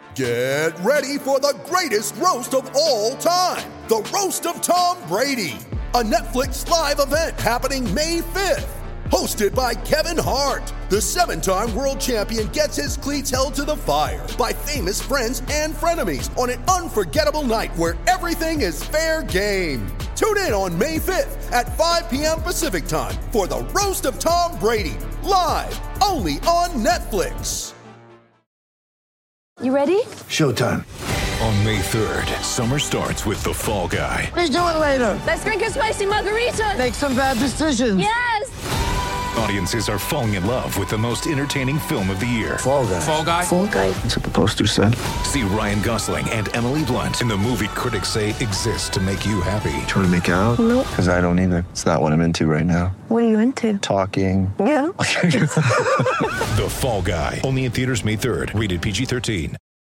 Get ready for the greatest roast of all time, the Roast of Tom Brady, a Netflix live event happening May 5th. Hosted by Kevin Hart, the 7-time world champion gets his cleats held to the fire by famous friends and frenemies on an unforgettable night where everything is fair game. Tune in on May 5th at 5 p.m. Pacific time for the Roast of Tom Brady, live only on Netflix. You ready? Showtime. On May 3rd, summer starts with The Fall Guy. Let's do it later. Let's drink a spicy margarita. Make some bad decisions. Yes! Audiences are falling in love with the most entertaining film of the year. Fall Guy. Fall Guy. Fall Guy. That's what the poster said. See Ryan Gosling and Emily Blunt in the movie critics say exists to make you happy. Trying to make it out? Nope. Because I don't either. It's not what I'm into right now. What are you into? Talking. Yeah. The Fall Guy. Only in theaters May 3rd. Rated PG-13.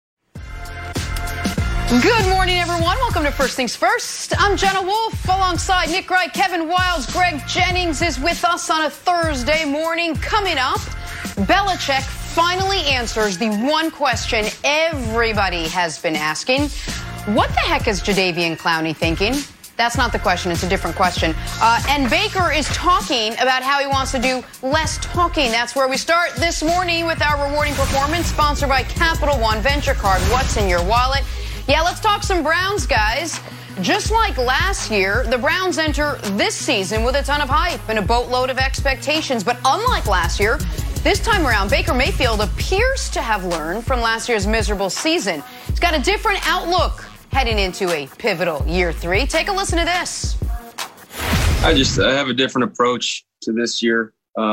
Good morning, everyone. Welcome to First Things First. I'm Jenna Wolf, alongside Nick Wright, Kevin Wiles. Greg Jennings is with us on a Thursday morning. Coming up, Belichick finally answers the one question everybody has been asking. What the heck is Jadeveon Clowney thinking? That's not the question. It's a different question. And Baker is talking about how he wants to do less talking. That's where we start this morning with our rewarding performance, sponsored by Capital One Venture Card. What's in your wallet? Yeah, let's talk some Browns, guys. Just like last year, the Browns enter this season with a ton of hype and a boatload of expectations. But unlike last year, this time around, Baker Mayfield appears to have learned from last year's miserable season. He's got a different outlook heading into a pivotal year 3. Take a listen to this. I have a different approach to this year.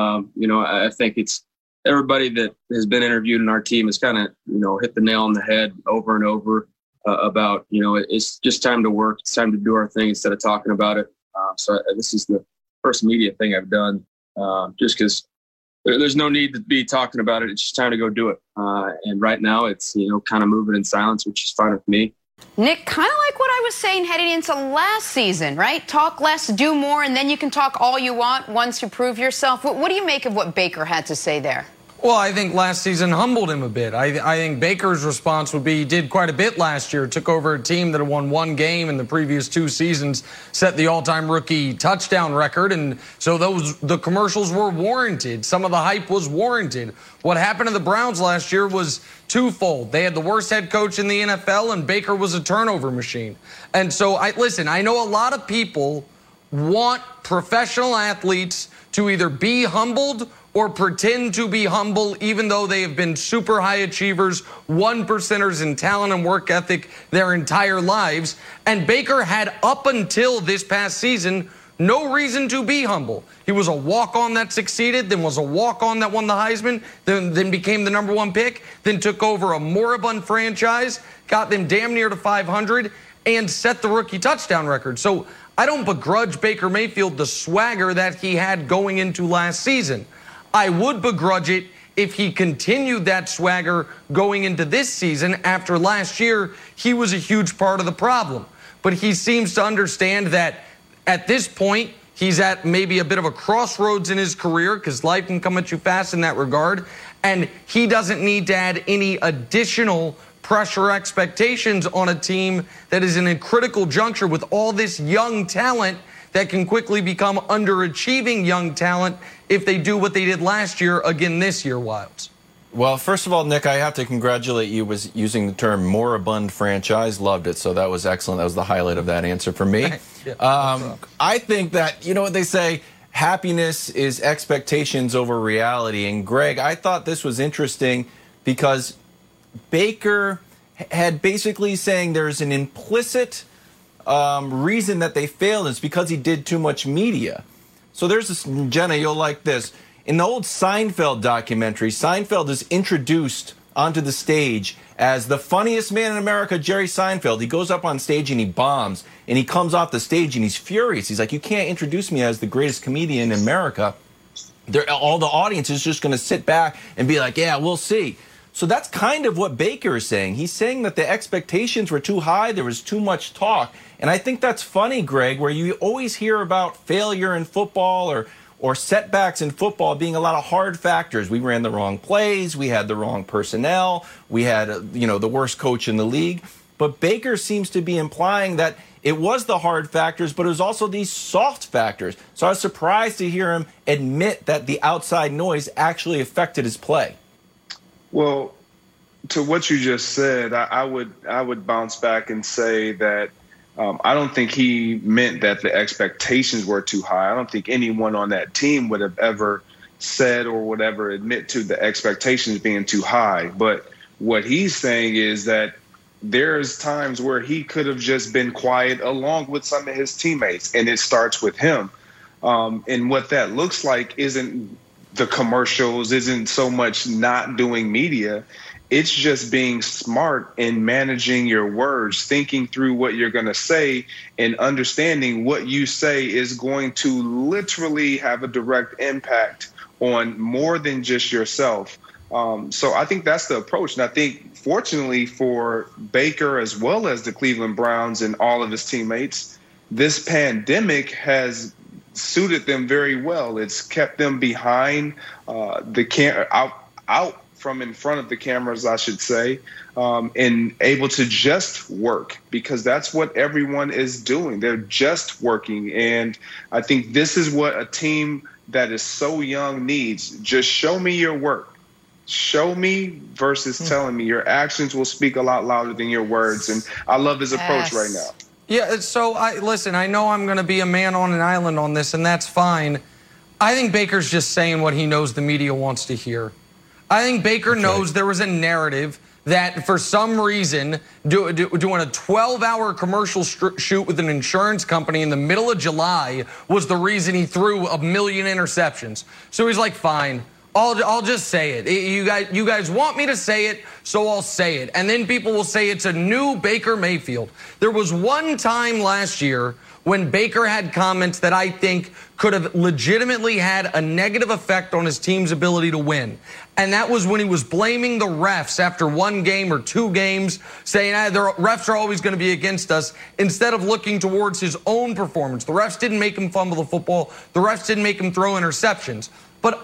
I think it's everybody that has been interviewed in our team has kind of, hit the nail on the head over and over. About, it's just time to work. It's time to do our thing instead of talking about it. So this is the first media thing I've done just because there's no need to be talking about it. It's just time to go do it. And right now it's, kind of moving in silence, which is fine with me. Nick, kind of like what I was saying heading into last season, right? Talk less, do more, and then you can talk all you want once you prove yourself. What do you make of what Baker had to say there? Well, I think last season humbled him a bit. I think Baker's response would be he did quite a bit last year. Took over a team that had won one game in the previous 2 seasons, set the all-time rookie touchdown record, and so the commercials were warranted. Some of the hype was warranted. What happened to the Browns last year was twofold. They had the worst head coach in the NFL, and Baker was a turnover machine. And so, I know a lot of people want professional athletes to either be humbled or pretend to be humble, even though they have been super high achievers, 1%ers in talent and work ethic their entire lives. And Baker had, up until this past season, no reason to be humble. He was a walk-on that succeeded, then was a walk-on that won the Heisman, then became the #1 pick, then took over a moribund franchise, got them damn near to 500, and set the rookie touchdown record. So I don't begrudge Baker Mayfield the swagger that he had going into last season. I would begrudge it if he continued that swagger going into this season. After last year, he was a huge part of the problem. But he seems to understand that at this point, he's at maybe a bit of a crossroads in his career because life can come at you fast in that regard. And he doesn't need to add any additional pressure or expectations on a team that is in a critical juncture with all this young talent that can quickly become underachieving young talent if they do what they did last year again this year, Wilds. Well, first of all, Nick, I have to congratulate you with using the term moribund franchise. Loved it. So that was excellent. That was the highlight of that answer for me. I think that, you know what they say, happiness is expectations over reality. And Greg, I thought this was interesting because Baker had basically saying there's an implicit reason that they failed is because he did too much media. So there's this, Jenna, you'll like this. In the old Seinfeld documentary, Seinfeld is introduced onto the stage as the funniest man in America, Jerry Seinfeld. He goes up on stage and he bombs, and he comes off the stage and he's furious. He's like, you can't introduce me as the greatest comedian in America. All the audience is just going to sit back and be like, yeah, we'll see. So that's kind of what Baker is saying. He's saying that the expectations were too high, there was too much talk. And I think that's funny, Greg, where you always hear about failure in football or or setbacks in football being a lot of hard factors. We ran the wrong plays, we had the wrong personnel, we had the worst coach in the league. But Baker seems to be implying that it was the hard factors, but it was also these soft factors. So I was surprised to hear him admit that the outside noise actually affected his play. Well, to what you just said, I would bounce back and say that I don't think he meant that the expectations were too high. I don't think anyone on that team would have ever said or would ever admit to the expectations being too high. But what he's saying is that there's times where he could have just been quiet along with some of his teammates, and it starts with him. And what that looks like isn't the commercials, isn't so much not doing media. It's just being smart in managing your words, thinking through what you're going to say and understanding what you say is going to literally have a direct impact on more than just yourself. So I think that's the approach. And I think, fortunately for Baker as well as the Cleveland Browns and all of his teammates, this pandemic has suited them very well. It's kept them behind out from in front of the cameras, I should say, and able to just work, because that's what everyone is doing. They're just working. And I think this is what a team that is so young needs. Just show me your work. Show me versus telling me. Your actions will speak a lot louder than your words. And I love his approach right now. Yeah, so listen, I know I'm going to be a man on an island on this, and that's fine. I think Baker's just saying what he knows the media wants to hear. I think Baker knows there was a narrative that for some reason doing a 12-hour commercial shoot with an insurance company in the middle of July was the reason he threw 1 million interceptions. So he's like, fine, I'll just say it. You guys want me to say it, so I'll say it. And then people will say it's a new Baker Mayfield. There was one time last year when Baker had comments that I think could have legitimately had a negative effect on his team's ability to win. And that was when he was blaming the refs after one game or two games, saying the refs are always going to be against us, instead of looking towards his own performance. The refs didn't make him fumble the football. The refs didn't make him throw interceptions. But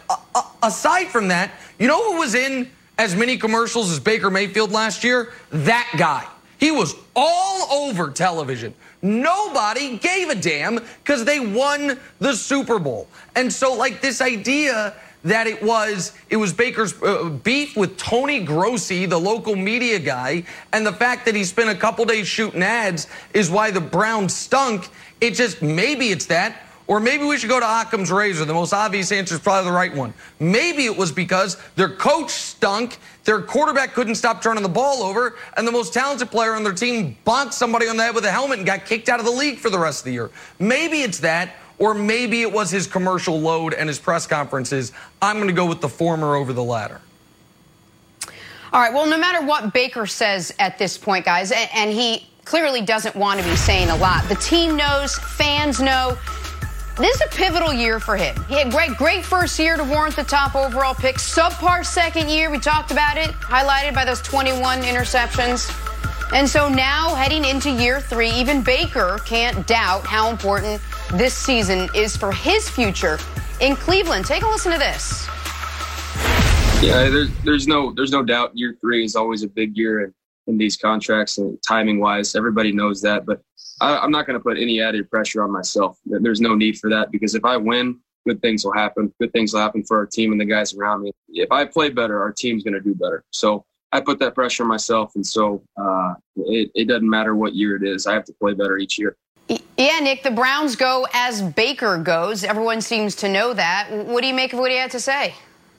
aside from that, you know who was in as many commercials as Baker Mayfield last year? That guy. He was all over television. Nobody gave a damn because they won the Super Bowl. And so, like, this idea that it was Baker's beef with Tony Grossi, the local media guy, and the fact that he spent a couple days shooting ads is why the Browns stunk. It just, maybe it's that. Or maybe we should go to Occam's razor. The most obvious answer is probably the right one. Maybe it was because their coach stunk, their quarterback couldn't stop turning the ball over, and the most talented player on their team bonked somebody on the head with a helmet and got kicked out of the league for the rest of the year. Maybe it's that, or maybe it was his commercial load and his press conferences. I'm going to go with the former over the latter. All right, well, no matter what Baker says at this point, guys, and he clearly doesn't want to be saying a lot, the team knows, fans know, this is a pivotal year for him. He had great first year to warrant the top overall pick. Subpar second year, we talked about it, highlighted by those 21 interceptions. And so now heading into year 3, even Baker can't doubt how important this season is for his future in Cleveland. Take a listen to this. Yeah, there's no doubt year 3 is always a big year in these contracts, and timing wise, everybody knows that. But I'm not going to put any added pressure on myself. There's no need for that, because if I win, good things will happen. Good things will happen for our team and the guys around me. If I play better, our team's going to do better. So I put that pressure on myself, and so it doesn't matter what year it is. I have to play better each year. Yeah, Nick, the Browns go as Baker goes. Everyone seems to know that. What do you make of what he had to say?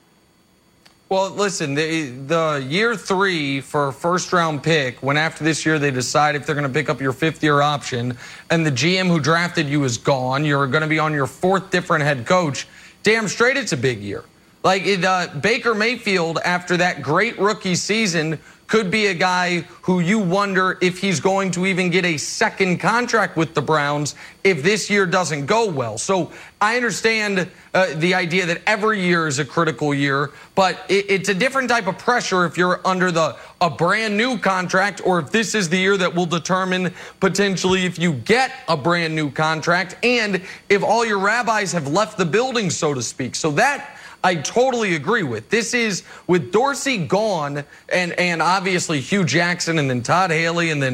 Well, listen, the year 3 for a first-round pick, when after this year they decide if they're going to pick up your 5th-year option, and the GM who drafted you is gone, you're going to be on your 4th different head coach, damn straight it's a big year. Like Baker Mayfield, after that great rookie season, could be a guy who you wonder if he's going to even get a second contract with the Browns if this year doesn't go well. So I understand the idea that every year is a critical year, but it's a different type of pressure if you're under a brand new contract, or if this is the year that will determine potentially if you get a brand new contract and if all your rabbis have left the building, so to speak. So that I totally agree with. This is with Dorsey gone and obviously Hugh Jackson and then Todd Haley and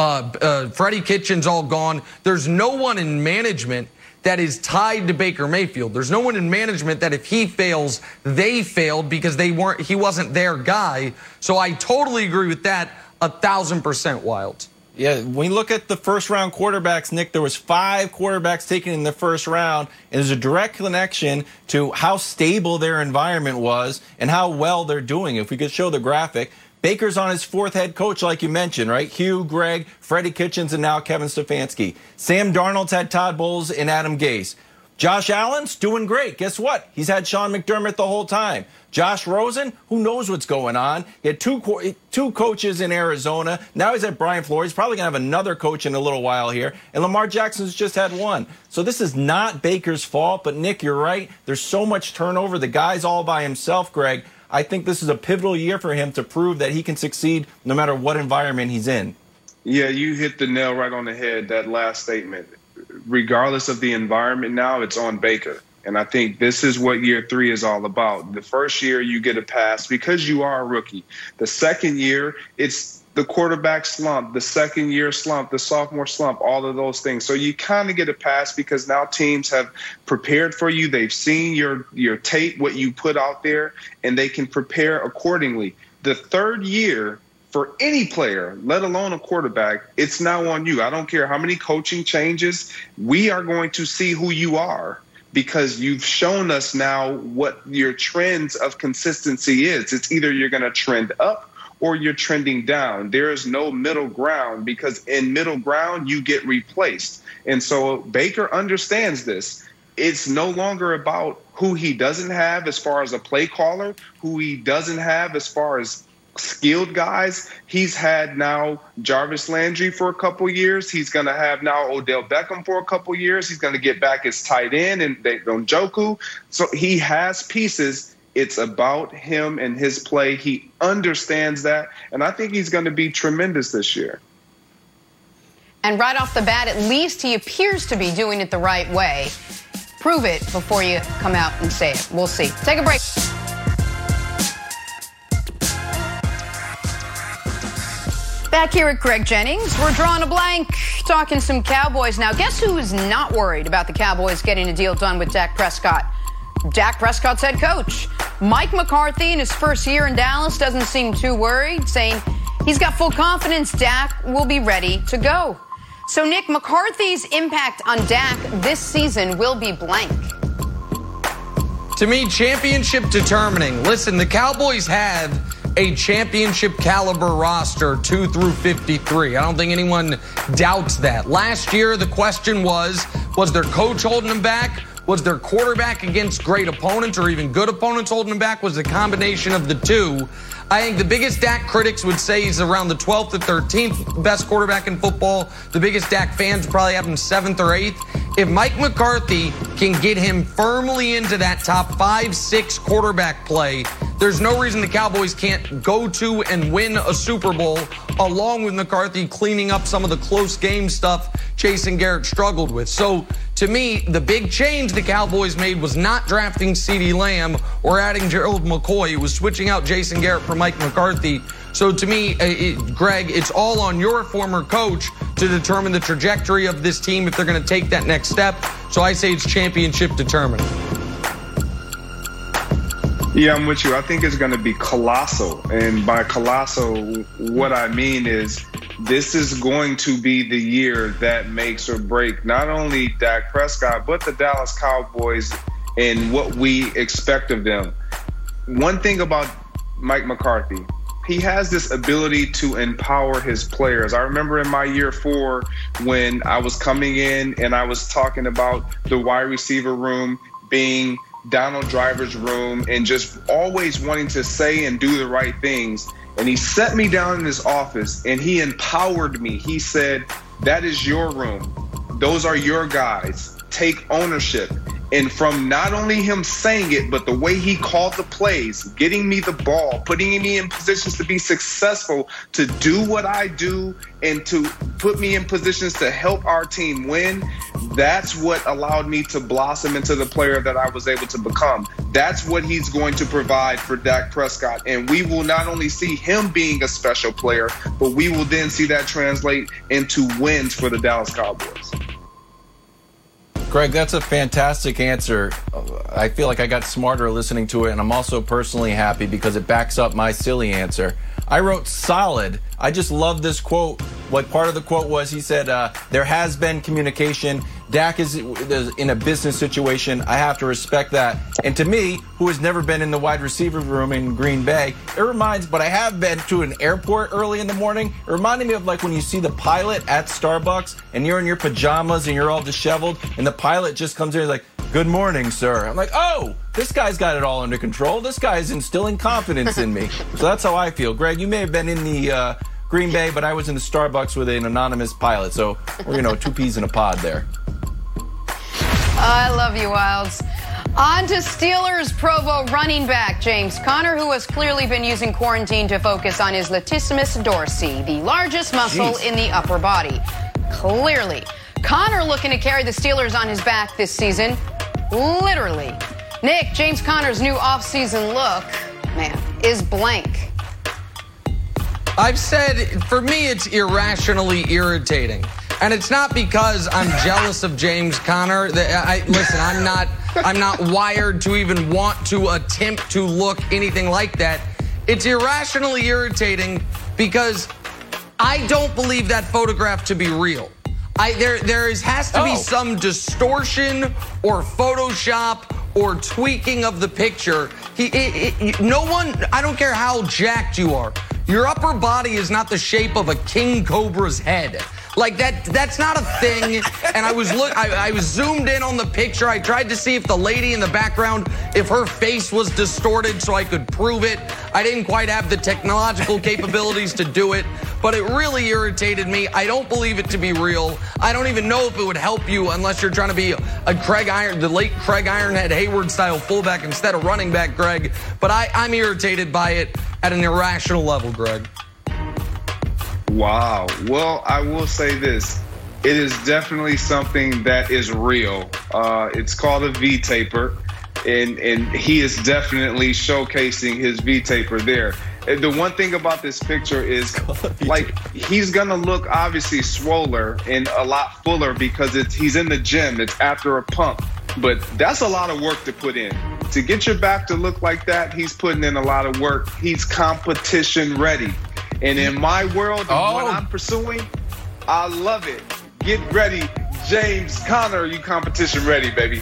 then Freddie Kitchens all gone. There's no one in management that is tied to Baker Mayfield. There's no one in management that if he fails, they failed because he wasn't their guy. So I totally agree with that 1,000%, Wild. Yeah, when you look at the first-round quarterbacks, Nick, there was 5 quarterbacks taken in the first round, and there's a direct connection to how stable their environment was and how well they're doing. If we could show the graphic, Baker's on his 4th head coach, like you mentioned, right? Hugh, Greg, Freddie Kitchens, and now Kevin Stefanski. Sam Darnold's had Todd Bowles and Adam Gase. Josh Allen's doing great. Guess what? He's had Sean McDermott the whole time. Josh Rosen, who knows what's going on? He had two coaches in Arizona. Now he's at Brian Flores. He's probably going to have another coach in a little while here. And Lamar Jackson's just had one. So this is not Baker's fault. But, Nick, you're right. There's so much turnover. The guy's all by himself, Greg. I think this is a pivotal year for him to prove that he can succeed no matter what environment he's in. Yeah, you hit the nail right on the head, that last statement. Regardless of the environment now, it's on Baker. And I think this is what year 3 is all about. The first year, you get a pass because you are a rookie. The second year, it's the quarterback slump, the second year slump, the sophomore slump, all of those things. So you kind of get a pass because now teams have prepared for you. They've seen your tape, what you put out there, and they can prepare accordingly. The third year, for any player, let alone a quarterback, it's now on you. I don't care how many coaching changes. We are going to see who you are because you've shown us now what your trends of consistency is. It's either you're going to trend up or you're trending down. There is no middle ground because in middle ground, you get replaced. And so Baker understands this. It's no longer about who he doesn't have as far as a play caller, who he doesn't have as far as skilled guys. He's had now Jarvis Landry for a couple years. He's going to have now Odell Beckham for a couple years. He's going to get back his tight end and Njoku. So he has pieces. It's about him and his play. He understands that. And I think he's going to be tremendous this year. And right off the bat, at least he appears to be doing it the right way. Prove it before you come out and say it. We'll see. Take a break. Back here at Greg Jennings, we're drawing a blank, talking some Cowboys. Now, guess who is not worried about the Cowboys getting a deal done with Dak Prescott? Dak Prescott's head coach. Mike McCarthy, in his first year in Dallas, doesn't seem too worried, saying he's got full confidence Dak will be ready to go. So, Nick, McCarthy's impact on Dak this season will be blank. To me, championship determining. Listen, the Cowboys have a championship caliber roster 2 through 53. I don't think anyone doubts that. Last year, the question was their coach holding them back? Was their quarterback against great opponents or even good opponents holding them back? Was the combination of the two? I think the biggest Dak critics would say he's around the 12th to 13th best quarterback in football. The biggest Dak fans probably have him 7th or 8th. If Mike McCarthy can get him firmly into that top 5-6 quarterback play, there's no reason the Cowboys can't go to and win a Super Bowl, along with McCarthy cleaning up some of the close game stuff Jason Garrett struggled with. So, to me, the big change the Cowboys made was not drafting CeeDee Lamb or adding Gerald McCoy. It was switching out Jason Garrett for Mike McCarthy. So to me, Greg, it's all on your former coach to determine the trajectory of this team if they're going to take that next step. So I say it's championship determining. Yeah, I'm with you. I think it's going to be colossal. And by colossal, what I mean is this is going to be the year that makes or break not only Dak Prescott, but the Dallas Cowboys and what we expect of them. One thing about Mike McCarthy, he has this ability to empower his players. I remember in my year 4 when I was coming in and I was talking about the wide receiver room being Donald Driver's room and just always wanting to say and do the right things. And he set me down in his office and he empowered me. He said, that is your room. Those are your guys. Take ownership. And from not only him saying it, but the way he called the plays, getting me the ball, putting me in positions to be successful, to do what I do, and to put me in positions to help our team win, that's what allowed me to blossom into the player that I was able to become. That's what he's going to provide for Dak Prescott. And we will not only see him being a special player, but we will then see that translate into wins for the Dallas Cowboys. Greg, that's a fantastic answer. I feel like I got smarter listening to it, and I'm also personally happy because it backs up my silly answer. I wrote solid. I just love this quote. What part of the quote was, he said, there has been communication. Dak is in a business situation. I have to respect that. And to me, who has never been in the wide receiver room in Green Bay, it reminds, but I have been to an airport early in the morning. It reminded me of like when you see the pilot at Starbucks and you're in your pajamas and you're all disheveled and the pilot just comes in and is like, good morning, sir. I'm like, oh, this guy's got it all under control. This guy's instilling confidence in me. So that's how I feel. Greg, you may have been in the Green Bay, but I was in the Starbucks with an anonymous pilot. So we're, two peas in a pod there. I love you, Wilds. On to Steelers Provo running back James Conner, who has clearly been using quarantine to focus on his latissimus dorsi, the largest muscle in the upper body. Clearly. Conner looking to carry the Steelers on his back this season. Literally. Nick, James Conner's new offseason look, man, is blank. I've said, for me, it's irrationally irritating. And it's not because I'm jealous of James Conner. Listen, I'm not wired to even want to attempt to look anything like that. It's irrationally irritating because I don't believe that photograph to be real. There has to be some distortion or Photoshop or tweaking of the picture. No one, I don't care how jacked you are, your upper body is not the shape of a king cobra's head. Like that's not a thing. And I was zoomed in on the picture. I tried to see if the lady in the background, if her face was distorted so I could prove it. I didn't quite have the technological capabilities to do it, but it really irritated me. I don't believe it to be real. I don't even know if it would help you unless you're trying to be the late Craig Ironhead Hayward style fullback instead of running back, Greg. But I'm irritated by it at an irrational level, Greg. Wow. Well, I will say this. It is definitely something that is real. It's called a V-taper, and he is definitely showcasing his V-taper there. And the one thing about this picture is, like, he's going to look obviously swoller and a lot fuller because he's in the gym. It's after a pump. But that's a lot of work to put in. To get your back to look like that, he's putting in a lot of work. He's competition ready. And in my world, what I'm pursuing, I love it. Get ready, James Conner, you competition ready, baby.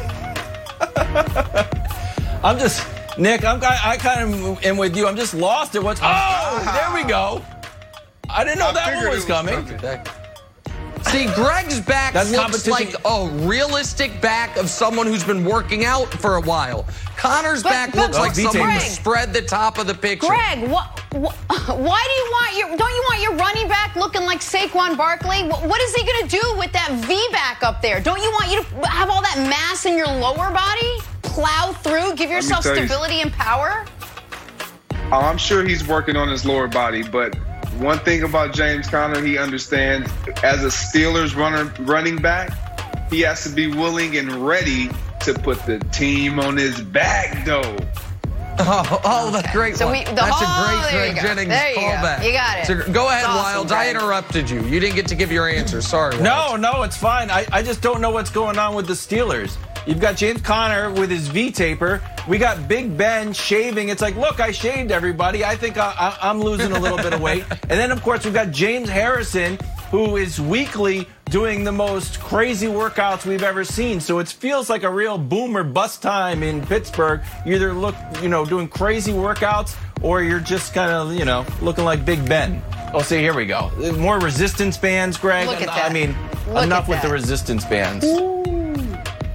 Nick, I kind of am with you. I'm just lost at what's there we go. I didn't know that one was coming. See, Greg's back looks like a realistic back of someone who's been working out for a while. Connor's back looks like someone who spread the top of the picture. Greg, why do you want your running back looking like Saquon Barkley? What is he going to do with that V back up there? Don't you want you to have all that mass in your lower body? Plow through, give yourself stability and power? I'm sure he's working on his lower body, but one thing about James Conner, he understands as a Steelers running back, he has to be willing and ready to put the team on his back, though. That's a great one. That's a great Greg Jennings callback. You got it. Go ahead, Wilds. I interrupted you. You didn't get to give your answer. Sorry, Wilds. No, it's fine. I just don't know what's going on with the Steelers. You've got James Conner with his V-taper. We got Big Ben shaving. It's like, look, I shaved, everybody. I think I'm losing a little bit of weight. And then, of course, we've got James Harrison, who is weekly doing the most crazy workouts we've ever seen. So it feels like a real boom or bust time in Pittsburgh. You either doing crazy workouts or you're just kind of, looking like Big Ben. Oh, see, here we go. More resistance bands, Greg. Look at that. I mean, enough with the resistance bands.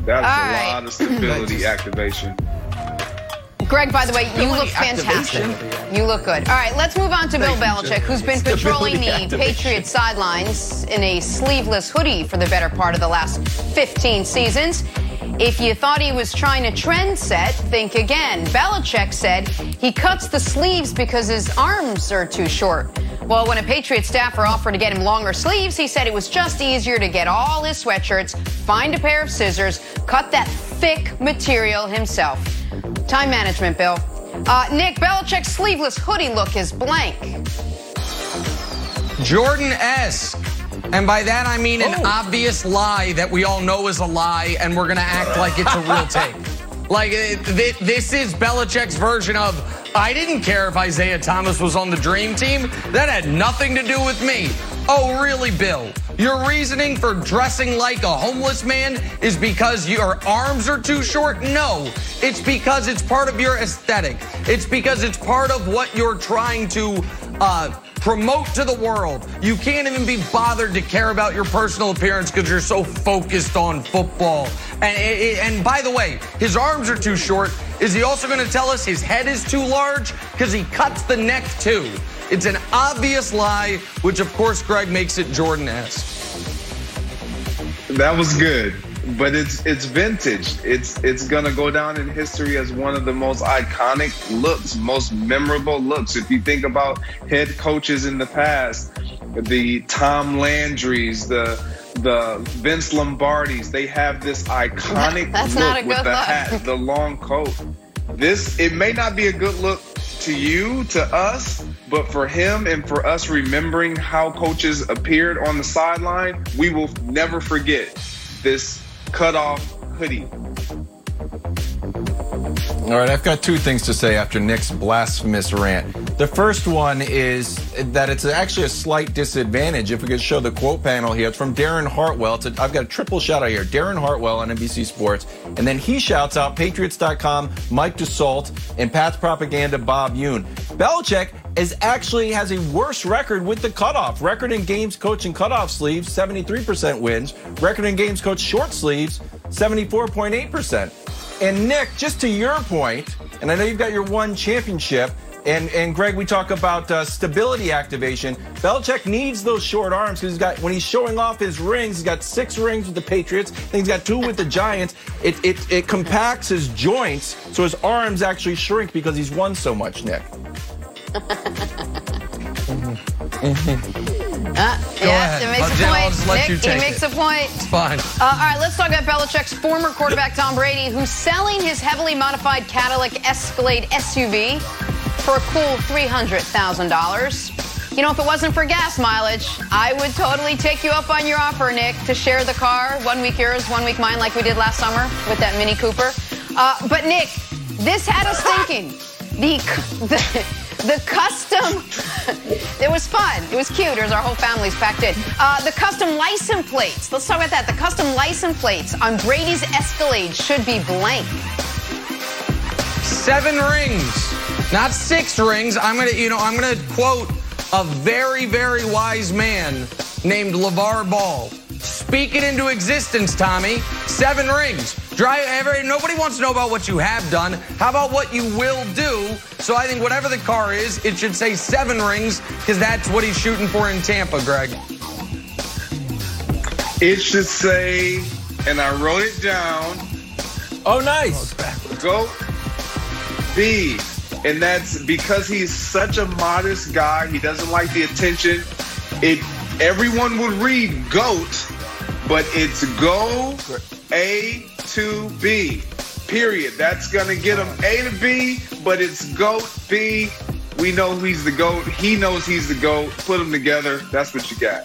That's a lot of stability activation. Greg, by the way, you look fantastic. You look good. All right, let's move on to Bill Belichick, who's been patrolling the Patriots sidelines in a sleeveless hoodie for the better part of the last 15 seasons. If you thought he was trying to trend set, think again. Belichick said he cuts the sleeves because his arms are too short. Well, when a Patriot staffer offered to get him longer sleeves, he said it was just easier to get all his sweatshirts, find a pair of scissors, cut that thick material himself. Time management, Bill. Nick, Belichick's sleeveless hoodie look is blank. Jordan-esque. And by that, I mean an obvious lie that we all know is a lie, and we're going to act like it's a real take. Like, this is Belichick's version of, I didn't care if Isaiah Thomas was on the dream team. That had nothing to do with me. Oh, really, Bill? Your reasoning for dressing like a homeless man is because your arms are too short? No, it's because it's part of your aesthetic. It's because it's part of what you're trying to promote to the world. You can't even be bothered to care about your personal appearance because you're so focused on football. And by the way, his arms are too short. Is he also going to tell us his head is too large? Because he cuts the neck too. It's an obvious lie, which of course Greg makes it Jordan-esque. That was good, but it's vintage. It's gonna go down in history as one of the most iconic looks, most memorable looks. If you think about head coaches in the past, the Tom Landrys, the Vince Lombardis, they have this iconic look with the hat, the long coat. It may not be a good look to you, to us, but for him and for us remembering how coaches appeared on the sideline, we will never forget this cutoff hoodie. All right, I've got two things to say after Nick's blasphemous rant. The first one is that it's actually a slight disadvantage. If we could show the quote panel here, it's from Darren Hartwell. I've got a triple shout out here. Darren Hartwell on NBC Sports. And then he shouts out Patriots.com, Mike Dussault, and Pat's Propaganda, Bob Yoon. Belichick has a worse record with the cutoff. Record in games coached in cutoff sleeves, 73% wins. Record in games coached short sleeves, 74.8%. And Nick, just to your point, and I know you've got your one championship, and Greg, we talk about stability activation. Belichick needs those short arms because when he's showing off his rings, he's got 6 rings with the Patriots, then he's got 2 with the Giants. It compacts his joints, so his arms actually shrink because he's won so much, Nick. It makes a point. Nick, he makes a point. It's fine. All right, let's talk about Belichick's former quarterback, Tom Brady, who's selling his heavily modified Cadillac Escalade SUV for a cool $300,000. You know, if it wasn't for gas mileage, I would totally take you up on your offer, Nick, to share the car. 1 week yours, 1 week mine, like we did last summer with that Mini Cooper. But Nick, this had us thinking. The custom, it was fun. It was cute. There's our whole family's packed in. The custom license plates. Let's talk about that. The custom license plates on Brady's Escalade should be blank. 7 rings, not 6 rings. I'm gonna quote a very, very wise man named LeVar Ball. Speak it into existence, Tommy. 7 rings. Nobody wants to know about what you have done. How about what you will do? So I think whatever the car is, it should say 7 rings because that's what he's shooting for in Tampa, Greg. It should say, and I wrote it down. Oh, nice. GOAT B. And that's because he's such a modest guy. He doesn't like the attention. Everyone would read GOAT, but it's go A to B, period. That's going to get him A to B, but it's GOAT B. We know he's the GOAT. He knows he's the GOAT. Put them together. That's what you got.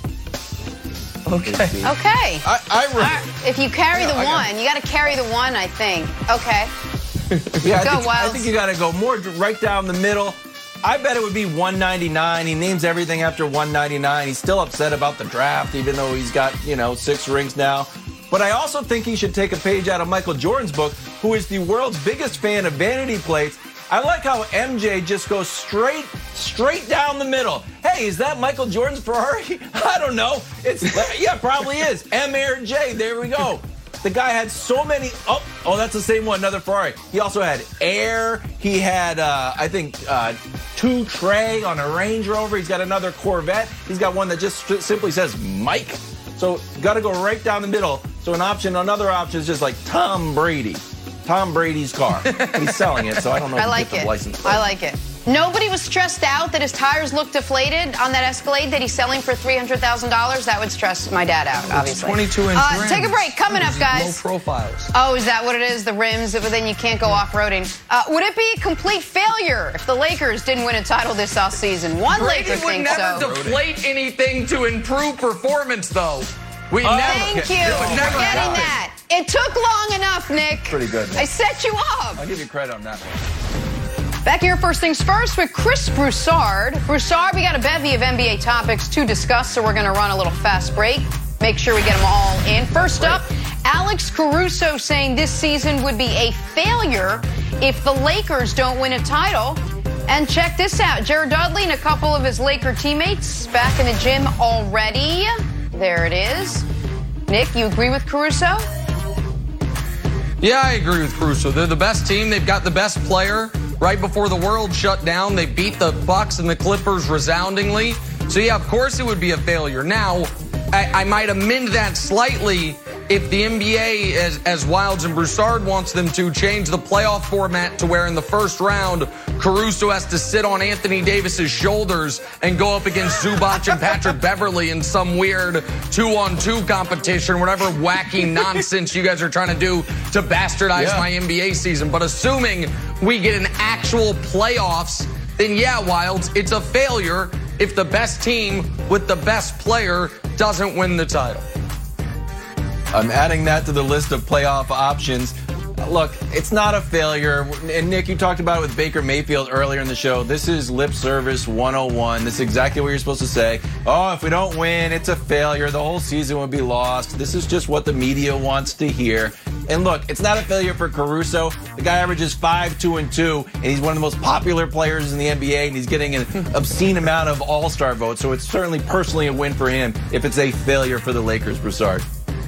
Okay. Okay. If you carry the one, you got to carry the one, I think. Okay. Yeah, I think you got to go more right down the middle. I bet it would be 199. He names everything after 199. He's still upset about the draft, even though he's got, 6 rings now. But I also think he should take a page out of Michael Jordan's book, who is the world's biggest fan of vanity plates. I like how MJ just goes straight down the middle. Hey, is that Michael Jordan's Ferrari? I don't know. Yeah, probably is. M-R-J, there we go. The guy had so many. Oh, that's the same one. Another Ferrari. He also had air. He had, I think, 2 Trey on a Range Rover. He's got another Corvette. He's got one that just simply says Mike. So got to go right down the middle. So another option is just like Tom Brady. Tom Brady's car. He's selling it, so I don't know if he gets the license plate. I like it. Nobody was stressed out that his tires looked deflated on that Escalade that he's selling for $300,000. That would stress my dad out, obviously. 22-inch rims. Take a break. Coming up, guys. Low profiles. Oh, is that what it is? The rims, but then you can't go off-roading. Would it be a complete failure if the Lakers didn't win a title this offseason? One Brady Laker would thinks so. never deflate anything to improve performance, though. Thank you for getting that. It took long enough, Nick. Pretty good, Nick. I set you up. I'll give you credit on that one. Back here, first things first, with Chris Broussard. Broussard, we got a bevy of NBA topics to discuss, so we're going to run a little fast break. Make sure we get them all in. First up, Alex Caruso saying this season would be a failure if the Lakers don't win a title. And check this out. Jared Dudley and a couple of his Laker teammates back in the gym already. There it is. Nick, you agree with Caruso? Yeah, I agree with Caruso. They're the best team. They've got the best player. Right before the world shut down, they beat the Bucks and the Clippers resoundingly. So, yeah, of course it would be a failure. Now, I might amend that slightly if the NBA, as Wildes and Broussard wants them to, change the playoff format to where in the first round, Caruso has to sit on Anthony Davis's shoulders and go up against Zubac and Patrick Beverly in some weird 2-on-2 competition, whatever wacky nonsense you guys are trying to do to bastardize my NBA season. But assuming we get an actual playoffs, then yeah, Wildes, it's a failure if the best team with the best player doesn't win the title. I'm adding that to the list of playoff options. Look, it's not a failure. And Nick, you talked about it with Baker Mayfield earlier in the show. This is lip service 101. This is exactly what you're supposed to say. Oh, if we don't win, it's a failure. The whole season would be lost. This is just what the media wants to hear. And look, it's not a failure for Caruso. The guy averages 5-2-2, and he's one of the most popular players in the NBA, and he's getting an obscene amount of all-star votes. So it's certainly personally a win for him if it's a failure for the Lakers, Broussard.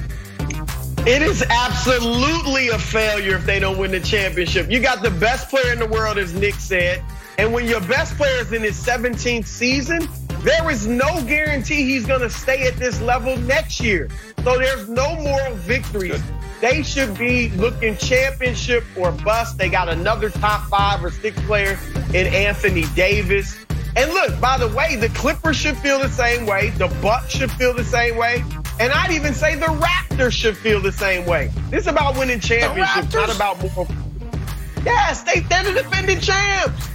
It is absolutely a failure if they don't win the championship. You got the best player in the world, as Nick said, and when your best player is in his 17th season, there is no guarantee he's going to stay at this level next year. So there's no moral victories. They should be looking championship or bust. They got another top 5 or 6 player in Anthony Davis. And look, by the way, the Clippers should feel the same way. The Bucks should feel the same way. And I'd even say the Raptors should feel the same way. This is about winning championships, not about more. Yes, they're the defending champs.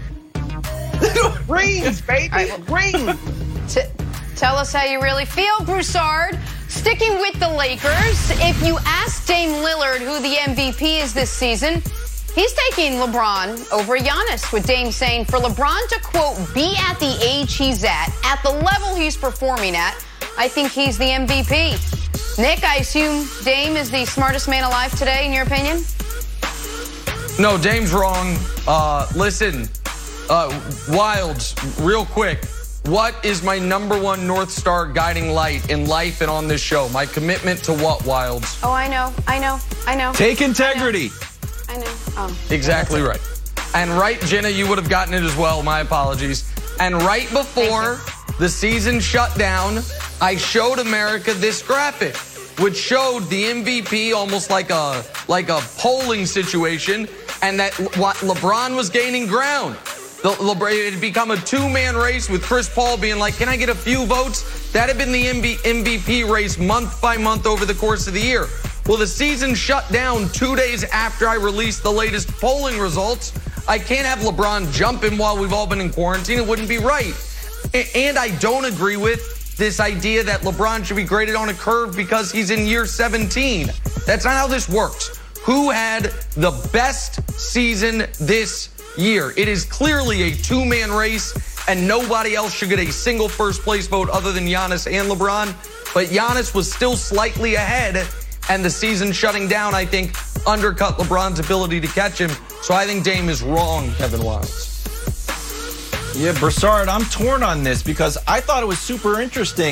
Rings, baby. Rings. Tell us how you really feel, Broussard. Sticking with the Lakers, if you ask Dame Lillard who the MVP is this season, he's taking LeBron over Giannis, with Dame saying for LeBron to, quote, be at the age he's at the level he's performing at, I think he's the MVP. Nick, I assume Dame is the smartest man alive today, in your opinion? No, Dame's wrong. Listen, Wildes, real quick. What is my #1 North Star guiding light in life and on this show? My commitment to what, Wildes? Oh, I know. Take integrity. I know. Oh. Exactly right. And right, Jenna, you would have gotten it as well. My apologies. And right before the season shut down, I showed America this graphic, which showed the MVP almost like a polling situation, and that LeBron was gaining ground. It had become a 2-man race with Chris Paul being like, can I get a few votes? That had been the MVP race month by month over the course of the year. Well, the season shut down 2 days after I released the latest polling results. I can't have LeBron jumping while we've all been in quarantine. It wouldn't be right. And I don't agree with this idea that LeBron should be graded on a curve because he's in year 17. That's not how this works. Who had the best season this year? It is clearly a 2-man race, and nobody else should get a single first place vote other than Giannis and LeBron. But Giannis was still slightly ahead, and the season shutting down, I think, undercut LeBron's ability to catch him. So I think Dame is wrong, Kevin Wildes. Yeah, Broussard, I'm torn on this because I thought it was super interesting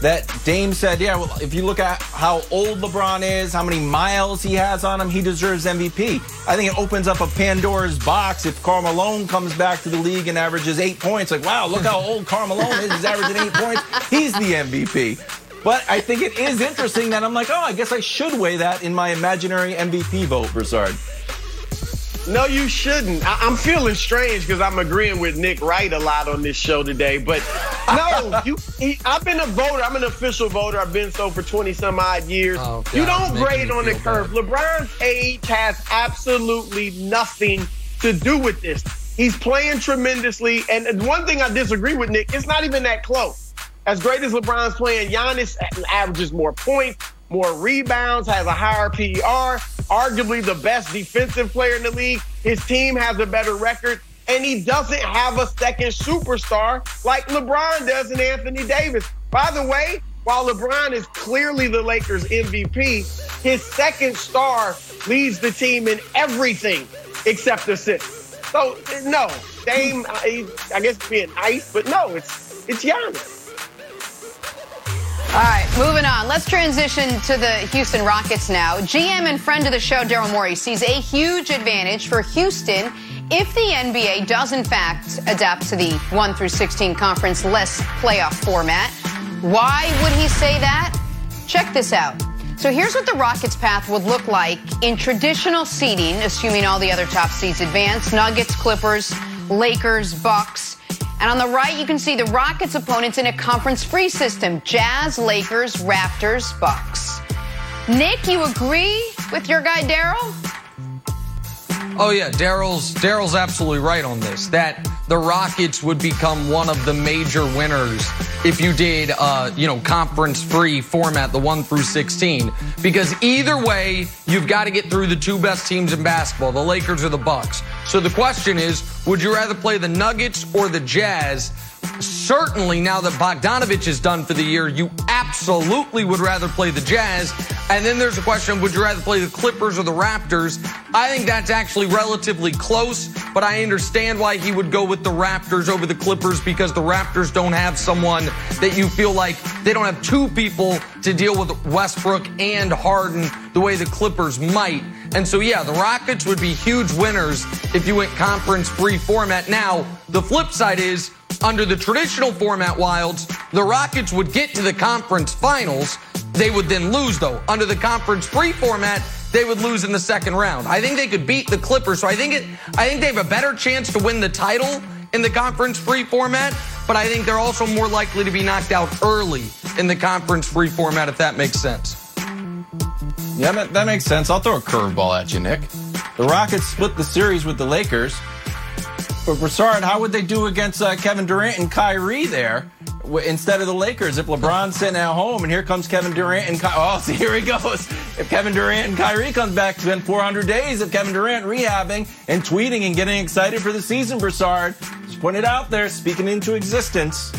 that Dame said, yeah, well, if you look at how old LeBron is, how many miles he has on him, he deserves MVP. I think it opens up a Pandora's box if Karl Malone comes back to the league and averages 8 points. Like, wow, look how old Karl Malone is. He's averaging 8 points. He's the MVP. But I think it is interesting that I'm like, oh, I guess I should weigh that in my imaginary MVP vote, Broussard. No, you shouldn't. I'm feeling strange because I'm agreeing with Nick Wright a lot on this show today. But no, I've been a voter. I'm an official voter. I've been so for 20-some-odd years. Oh, God, you don't grade on the curve. Bad. LeBron's age has absolutely nothing to do with this. He's playing tremendously. And one thing I disagree with, Nick, it's not even that close. As great as LeBron's playing, Giannis averages more points, more rebounds, has a higher PER, arguably the best defensive player in the league. His team has a better record, and he doesn't have a second superstar like LeBron does in Anthony Davis. By the way, while LeBron is clearly the Lakers' MVP, his second star leads the team in everything except assists. So, no, Dame, I guess being nice, but no, it's Giannis. All right, moving on. Let's transition to the Houston Rockets now. GM and friend of the show, Daryl Morey, sees a huge advantage for Houston if the NBA does, in fact, adapt to the 1-16 conference-less playoff format. Why would he say that? Check this out. So here's what the Rockets' path would look like in traditional seeding, assuming all the other top seeds advance: Nuggets, Clippers, Lakers, Bucks. And on the right, you can see the Rockets' opponents in a conference-free system: Jazz, Lakers, Raptors, Bucks. Nick, you agree with your guy, Daryl? Oh, yeah, Daryl's absolutely right on this, that the Rockets would become one of the major winners if you did, conference-free format, the 1-16. Because either way, you've got to get through the two best teams in basketball, the Lakers or the Bucks. So the question is, would you rather play the Nuggets or the Jazz? Certainly, now that Bogdanovich is done for the year, you absolutely would rather play the Jazz. And then there's a question, would you rather play the Clippers or the Raptors? I think that's actually relatively close, but I understand why he would go with the Raptors over the Clippers, because the Raptors don't have someone that you feel like they don't have two people to deal with Westbrook and Harden the way the Clippers might. And so, yeah, the Rockets would be huge winners if you went conference-free format. Now, the flip side is, under the traditional format, Wilds, the Rockets would get to the conference finals. They would then lose, though. Under the conference-free format, they would lose in the second round. I think they could beat the Clippers, so I think they have a better chance to win the title in the conference-free format, but I think they're also more likely to be knocked out early in the conference-free format, if that makes sense. Yeah, that makes sense. I'll throw a curveball at you, Nick. The Rockets split the series with the Lakers. But Broussard, how would they do against Kevin Durant and Kyrie there instead of the Lakers? If LeBron's sitting at home and here comes Kevin Durant and see, here he goes. If Kevin Durant and Kyrie comes back, it's been 400 days of Kevin Durant rehabbing and tweeting and getting excited for the season, Broussard. Just putting it out there, speaking into existence.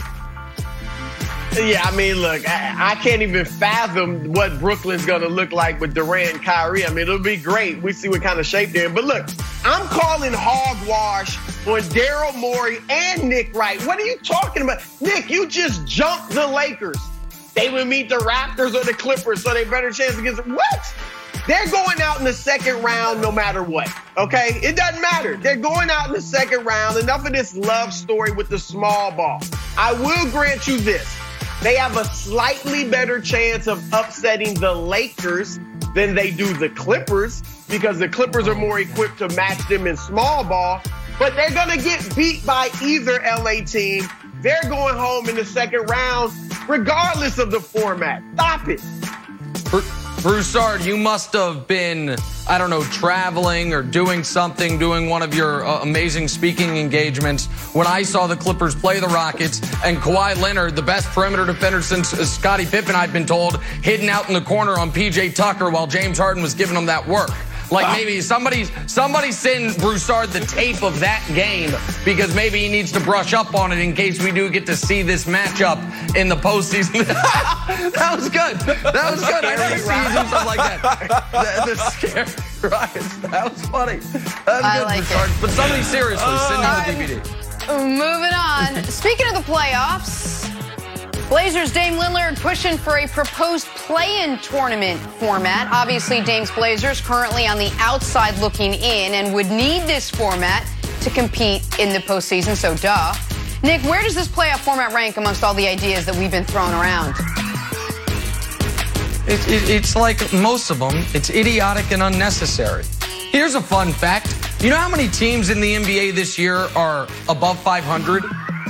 Yeah, I mean, look, I can't even fathom what Brooklyn's going to look like with Durant and Kyrie. I mean, it'll be great. We see what kind of shape they're in. But look, I'm calling hogwash on Daryl Morey and Nick Wright. What are you talking about? Nick, you just jumped the Lakers. They would meet the Raptors or the Clippers, so they better chance against them. What? They're going out in the second round no matter what, okay? It doesn't matter. They're going out in the second round. Enough of this love story with the small ball. I will grant you this. They have a slightly better chance of upsetting the Lakers than they do the Clippers, because the Clippers are more equipped to match them in small ball. But they're going to get beat by either LA team. They're going home in the second round, regardless of the format. Stop it. Broussard, you must have been, I don't know, traveling or doing something, doing one of your amazing speaking engagements when I saw the Clippers play the Rockets and Kawhi Leonard, the best perimeter defender since Scottie Pippen, I'd been told, hidden out in the corner on PJ Tucker while James Harden was giving him that work. Like maybe somebody send Broussard the tape of that game, because maybe he needs to brush up on it in case we do get to see this matchup in the postseason. That was good. That was good. I never see you do something like that. The scary Rockets. That was funny. That was good, like Broussard. But somebody seriously, send him the DVD. Moving on. Speaking of the playoffs, Blazers Dame Lillard pushing for a proposed play-in tournament format. Obviously, Dame's Blazers currently on the outside looking in and would need this format to compete in the postseason, so duh. Nick, where does this playoff format rank amongst all the ideas that we've been throwing around? It's like most of them. It's idiotic and unnecessary. Here's a fun fact. You know how many teams in the NBA this year are above 500?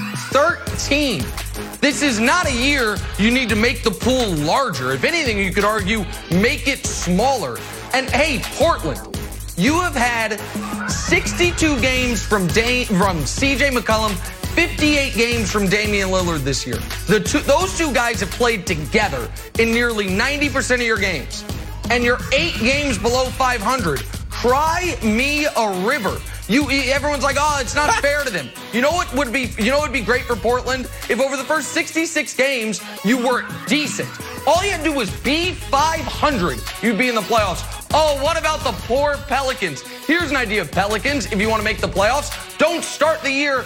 13. This is not a year you need to make the pool larger. If anything, you could argue make it smaller. And hey, Portland, you have had 62 games from CJ McCollum, 58 games from Damian Lillard this year. Those two guys have played together in nearly 90% of your games. And you're 8 games below 500. Cry me a river. Everyone's like, oh, it's not fair to them. You know what would be great for Portland? If over the first 66 games, you were decent. All you had to do was be 500. You'd be in the playoffs. Oh, what about the poor Pelicans? Here's an idea of Pelicans. If you want to make the playoffs, don't start the year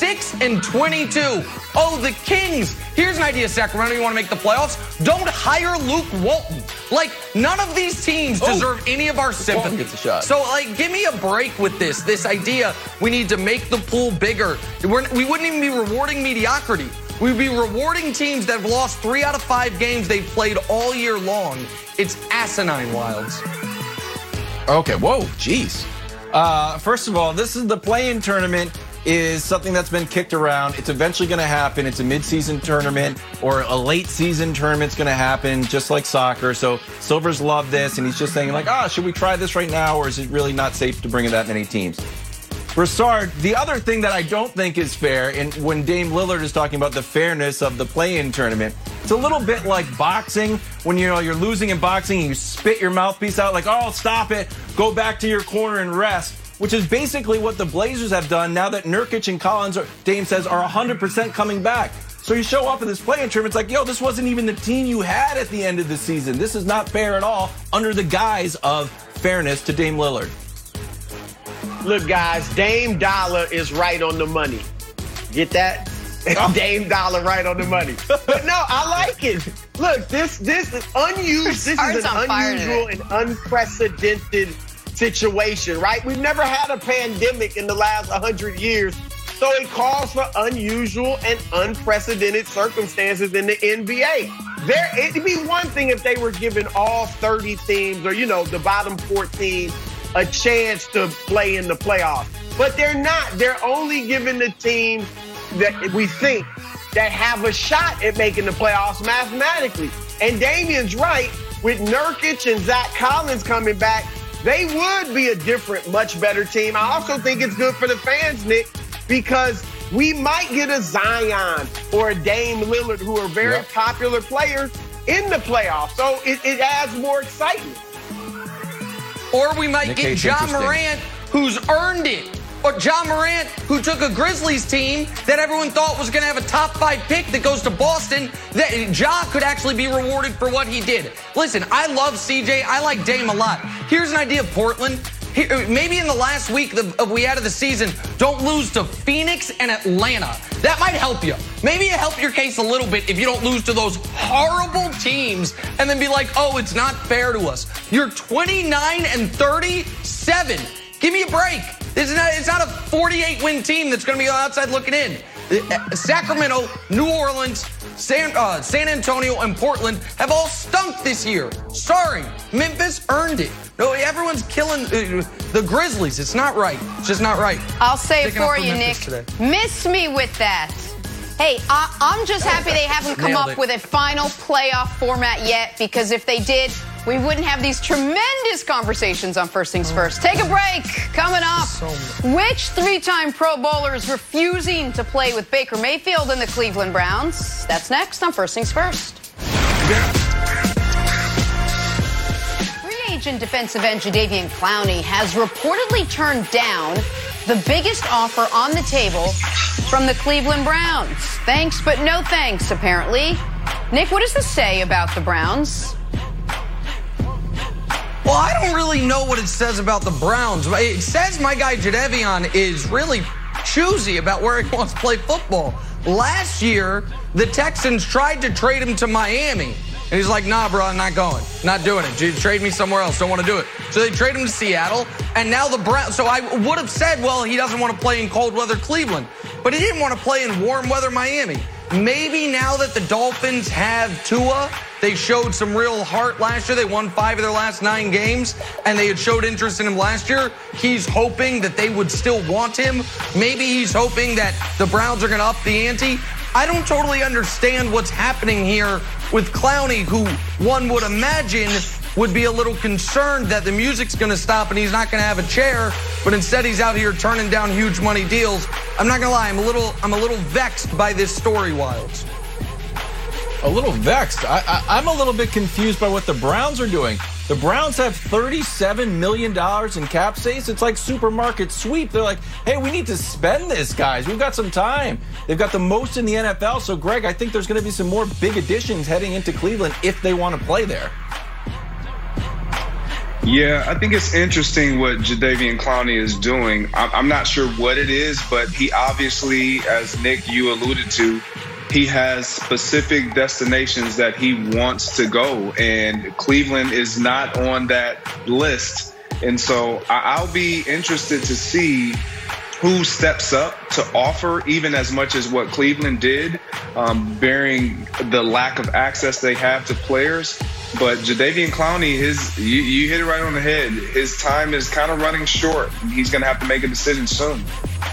6-22. Oh, the Kings. Here's an idea, Sacramento. You want to make the playoffs? Don't hire Luke Walton. Like, none of these teams deserve any of our sympathy. Gets a shot. So, like, give me a break with this idea we need to make the pool bigger. We wouldn't even be rewarding mediocrity. We'd be rewarding teams that have lost 3 out of 5 games they've played all year long. It's asinine, Wilds. Okay, whoa, geez. First of all, this is the play-in tournament is something that's been kicked around. It's eventually going to happen. It's a mid-season tournament or a late-season tournament's going to happen, just like soccer. So Silver's love this, and he's just saying, like, should we try this right now, or is it really not safe to bring in that many teams? Broussard, the other thing that I don't think is fair, and when Dame Lillard is talking about the fairness of the play-in tournament, it's a little bit like boxing. When you're losing in boxing and you spit your mouthpiece out like, oh, stop it, go back to your corner and rest, which is basically what the Blazers have done now that Nurkic and Collins, Dame says, are 100% coming back. So you show up in this play-in tournament, it's like, yo, this wasn't even the team you had at the end of the season. This is not fair at all under the guise of fairness to Dame Lillard. Look, guys, Dame Dollar is right on the money. Get that? Dame Dollar right on the money. But no, I like it. Look, this is unused. This is an unusual and unprecedented situation, right? We've never had a pandemic in the last 100 years. So it calls for unusual and unprecedented circumstances in the NBA. It'd be one thing if they were giving all 30 teams or, the bottom 14 a chance to play in the playoffs. But they're not. They're only giving the teams that we think that have a shot at making the playoffs mathematically. And Damian's right. With Nurkic and Zach Collins coming back, they would be a different, much better team. I also think it's good for the fans, Nick, because we might get a Zion or a Dame Lillard, who are very popular players, in the playoffs. So it adds more excitement. Or we might get Ja Morant, who's earned it. Or Ja Morant, who took a Grizzlies team that everyone thought was going to have a top 5 pick that goes to Boston. That Ja could actually be rewarded for what he did. Listen, I love CJ. I like Dame a lot. Here's an idea of Portland. Maybe in the last week we had of the season, don't lose to Phoenix and Atlanta. That might help you. Maybe it help your case a little bit if you don't lose to those horrible teams and then be like, oh, it's not fair to us. You're 29-37. Give me a break. It's not a 48-win team that's going to be outside looking in. Sacramento, New Orleans, San Antonio, and Portland have all stunk this year. Sorry, Memphis earned it. No, everyone's killing the Grizzlies. It's not right. It's just not right. I'll say it for you, Nick. Miss me with that. Hey, I'm just happy they haven't come up with a final playoff format yet, because if they did, we wouldn't have these tremendous conversations on First Things First. Take a break. Coming up, which 3-time Pro Bowler is refusing to play with Baker Mayfield and the Cleveland Browns? That's next on First Things First. Free agent defensive end Jadeveon Clowney has reportedly turned down the biggest offer on the table from the Cleveland Browns. Thanks, but no thanks, apparently. Nick, what does this say about the Browns? Well, I don't really know what it says about the Browns. It says my guy Jadeveon is really choosy about where he wants to play football. Last year, the Texans tried to trade him to Miami. And he's like, nah, bro, I'm not going. Not doing it. Dude, trade me somewhere else. Don't want to do it. So they trade him to Seattle. And now the Browns. So I would have said, well, he doesn't want to play in cold weather Cleveland. But he didn't want to play in warm weather Miami. Maybe now that the Dolphins have Tua, they showed some real heart last year. They won 5 of their last 9 games, and they had showed interest in him last year. He's hoping that they would still want him. Maybe he's hoping that the Browns are going to up the ante. I don't totally understand what's happening here with Clowney, who one would imagine would be a little concerned that the music's going to stop and he's not going to have a chair, but instead he's out here turning down huge money deals. I'm not going to lie, I'm a little vexed by this story, Wilds. A little vexed. I'm a little bit confused by what the Browns are doing. The Browns have $37 million in cap space. It's like supermarket sweep. They're like, hey, we need to spend this, guys. We've got some time. They've got the most in the NFL. So, Greg, I think there's going to be some more big additions heading into Cleveland if they want to play there. Yeah, I think it's interesting what Jadeveon Clowney is doing. I'm not sure what it is, but he obviously, as Nick, you alluded to, he has specific destinations that he wants to go, and Cleveland is not on that list. And so I'll be interested to see who steps up to offer even as much as what Cleveland did, bearing the lack of access they have to players. But Jadeveon Clowney, you hit it right on the head. His time is kind of running short. He's going to have to make a decision soon.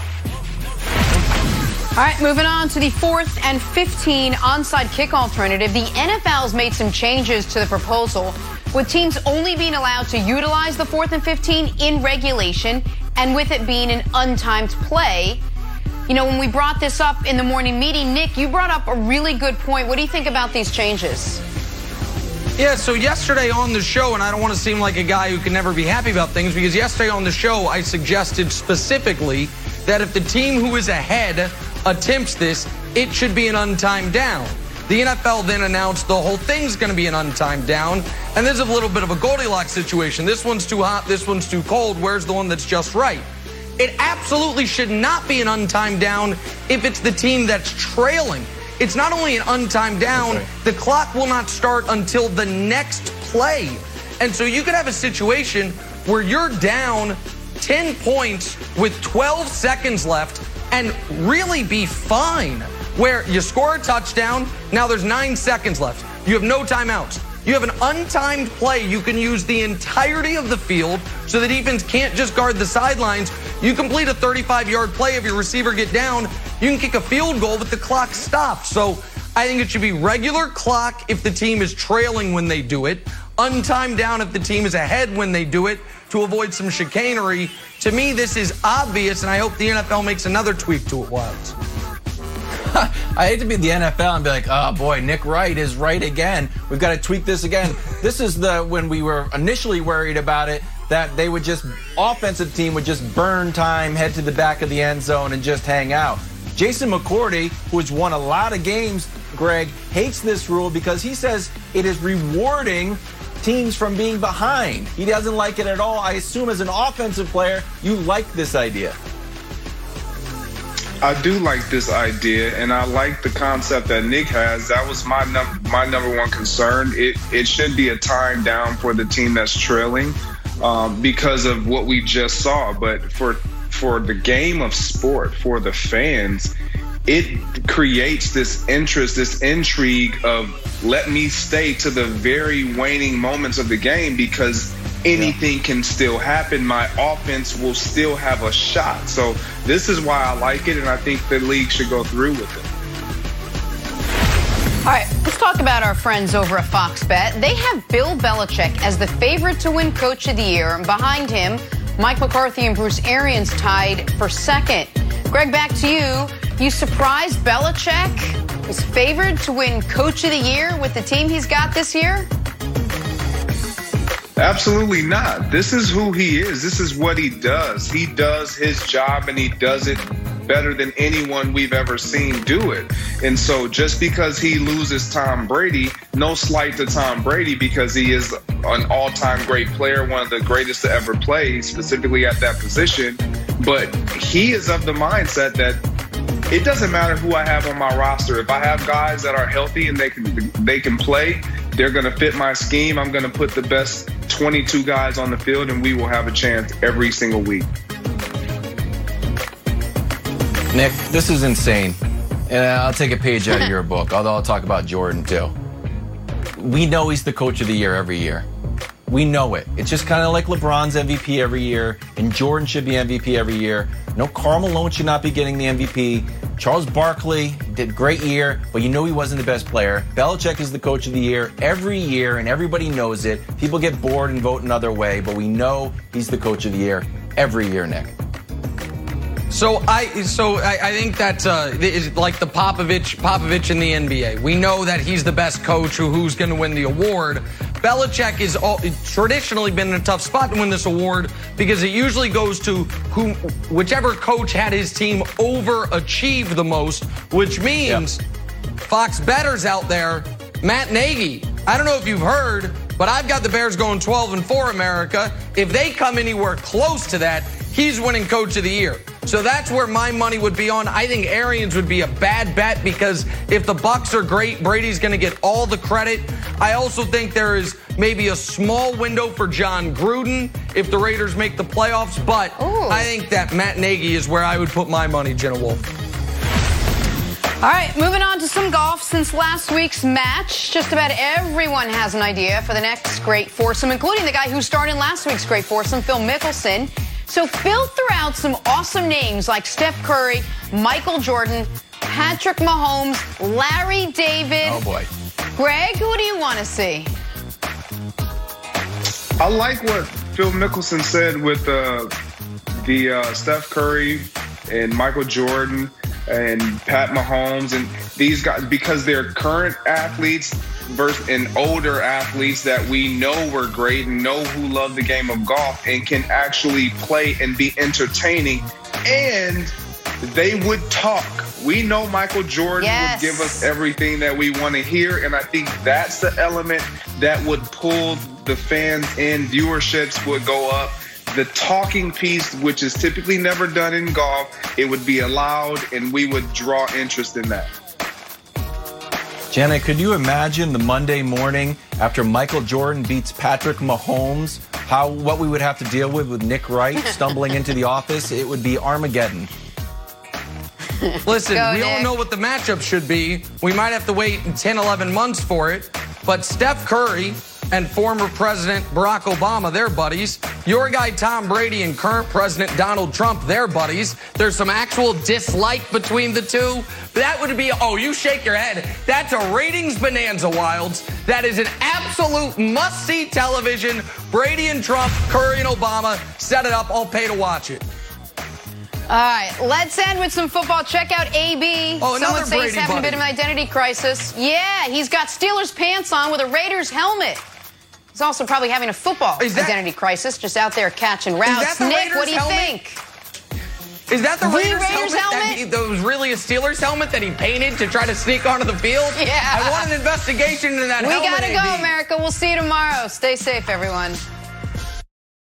All right, moving on to the 4th and 15 onside kick alternative. The NFL's made some changes to the proposal, with teams only being allowed to utilize the 4th and 15 in regulation, and with it being an untimed play. You know, when we brought this up in the morning meeting, Nick, you brought up a really good point. What do you think about these changes? Yeah, so yesterday on the show, and I don't want to seem like a guy who can never be happy about things, because yesterday on the show I suggested specifically that if the team who is ahead attempts this, it should be an untimed down. The NFL then announced the whole thing's going to be an untimed down, and there's a little bit of a Goldilocks situation. This one's too hot, this one's too cold. Where's the one that's just right? It absolutely should not be an untimed down if it's the team that's trailing. It's not only an untimed down, the clock will not start until the next play. And so you could have a situation where you're down 10 points with 12 seconds left and really be fine, where you score a touchdown, now there's 9 seconds left. You have no timeouts. You have an untimed play. You can use the entirety of the field so the defense can't just guard the sidelines. You complete a 35-yard play. If your receiver get down, you can kick a field goal, but the clock stops. So I think it should be regular clock if the team is trailing when they do it, untimed down if the team is ahead when they do it, to avoid some chicanery. To me, this is obvious, and I hope the NFL makes another tweak to it, Wilds. I hate to be the NFL and be like, oh boy, Nick Wright is right again. We've got to tweak this again. This is when we were initially worried about it, that they would just, offensive team would just burn time, head to the back of the end zone and just hang out. Jason McCourty, who has won a lot of games, Greg, hates this rule because he says it is rewarding teams from being behind. He doesn't like it at all. I assume as an offensive player, you like this idea. I do like this idea, and I like the concept that Nick has. That was my number one concern. It should be a time down for the team that's trailing because of what we just saw. But for the game of sport, for the fans, it creates this interest, this intrigue of let me stay to the very waning moments of the game because anything can still happen. My offense will still have a shot. So this is why I like it, and I think the league should go through with it. All right, let's talk about our friends over at Fox Bet. They have Bill Belichick as the favorite to win Coach of the Year. Behind him, Mike McCarthy and Bruce Arians tied for second. Greg, back to you. You surprised Belichick is favored to win Coach of the Year with the team he's got this year? Absolutely not. This is who he is. This is what he does. He does his job, and he does it better than anyone we've ever seen do it. And so just because he loses Tom Brady, no slight to Tom Brady because he is an all-time great player, one of the greatest to ever play, specifically at that position. But he is of the mindset that it doesn't matter who I have on my roster. If I have guys that are healthy and they can play, they're going to fit my scheme. I'm going to put the best 22 guys on the field, and we will have a chance every single week. Nick, this is insane. And I'll take a page out of your book, although I'll talk about Jordan too. We know he's the coach of the year every year. We know it. It's just kind of like LeBron's MVP every year, and Jordan should be MVP every year. No, Karl Malone should not be getting the MVP. Charles Barkley did a great year, but you know he wasn't the best player. Belichick is the coach of the year every year, and everybody knows it. People get bored and vote another way, but we know he's the coach of the year every year, Nick. So I think that is like the Popovich in the NBA. We know that he's the best coach who's going to win the award. Belichick is traditionally been in a tough spot to win this award because it usually goes to whichever coach had his team overachieve the most, which means Fox bettors out there, Matt Nagy. I don't know if you've heard, but I've got the Bears going 12-4, America. If they come anywhere close to that, he's winning coach of the year. So that's where my money would be on. I think Arians would be a bad bet because if the Bucs are great, Brady's going to get all the credit. I also think there is maybe a small window for John Gruden if the Raiders make the playoffs. But I think that Matt Nagy is where I would put my money, Jenna Wolf. All right, moving on to some golf. Since last week's match, just about everyone has an idea for the next great foursome, including the guy who started last week's great foursome, Phil Mickelson. So Phil threw out some awesome names like Steph Curry, Michael Jordan, Patrick Mahomes, Larry David. Oh, boy. Greg, who do you want to see? I like what Phil Mickelson said with the Steph Curry and Michael Jordan and Pat Mahomes and these guys, because they're current athletes and older athletes that we know were great and know who love the game of golf and can actually play and be entertaining, and they would talk. We know Michael Jordan would give us everything that we want to hear, and I think that's the element that would pull the fans in. Viewerships would go up. The talking piece, which is typically never done in golf, it would be allowed, and we would draw interest in that. Jenna, could you imagine the Monday morning after Michael Jordan beats Patrick Mahomes, what we would have to deal with Nick Wright stumbling into the office? It would be Armageddon. Listen, we all know what the matchup should be. We might have to wait 10, 11 months for it. But Steph Curry and former President Barack Obama, they're buddies. Your guy Tom Brady and current President Donald Trump, they're buddies. There's some actual dislike between the two. That would be, you shake your head. That's a ratings bonanza, Wilds. That is an absolute must-see television. Brady and Trump, Curry and Obama, set it up. I'll pay to watch it. All right, let's end with some football. Check out AB. Some would say he's having a bit of an identity crisis. Yeah, he's got Steelers pants on with a Raiders helmet. He's also probably having a football identity crisis, just out there catching routes. Nick, what do you think? Is that the Raiders helmet? That was really a Steelers helmet that he painted to try to sneak onto the field? Yeah. I want an investigation into that helmet. We gotta go, America. We'll see you tomorrow. Stay safe, everyone.